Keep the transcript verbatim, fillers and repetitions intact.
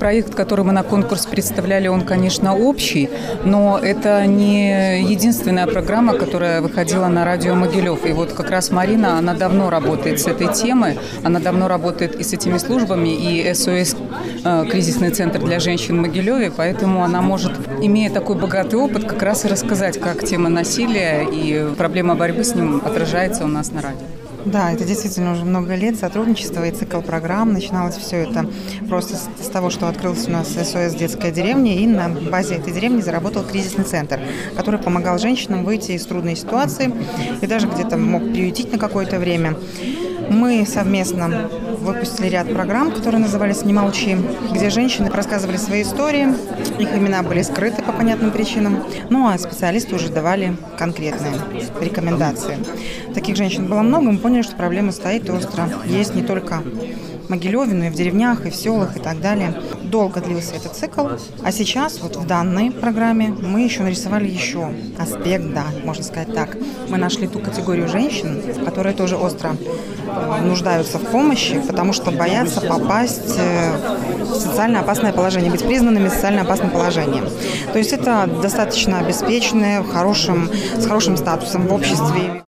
Проект, который мы на конкурс представляли, он, конечно, общий, но это не единственная программа, которая выходила на радио Могилев. И вот как раз Марина, она давно работает с этой темой, она давно работает и с этими службами, и эс о эс, кризисный центр для женщин в Могилеве, поэтому она может, имея такой богатый опыт, как раз и рассказать, как тема насилия и проблема борьбы с ним отражается у нас на радио. Да, это действительно уже много лет сотрудничества и цикл программ. Начиналось все это просто с того, что открылась у нас эс о эс детская деревня, и на базе этой деревни заработал кризисный центр, который помогал женщинам выйти из трудной ситуации и даже где-то мог приютить на какое-то время. Мы совместно выпустили ряд программ, которые назывались «Не молчи», где женщины рассказывали свои истории, их имена были скрыты по понятным причинам, ну а специалисты уже давали конкретные рекомендации. Таких женщин было много, мы поняли, что проблема стоит остро. Есть не только в Могилеве, но и в деревнях, и в селах, и так далее. Долго длился этот цикл, а сейчас вот в данной программе мы еще нарисовали еще аспект, да, можно сказать так. Мы нашли ту категорию женщин, которые тоже остро нуждаются в помощи, потому что боятся попасть в социально опасное положение, быть признанными социально опасным положением. То есть это достаточно обеспеченные, в хорошем, с хорошим статусом в обществе.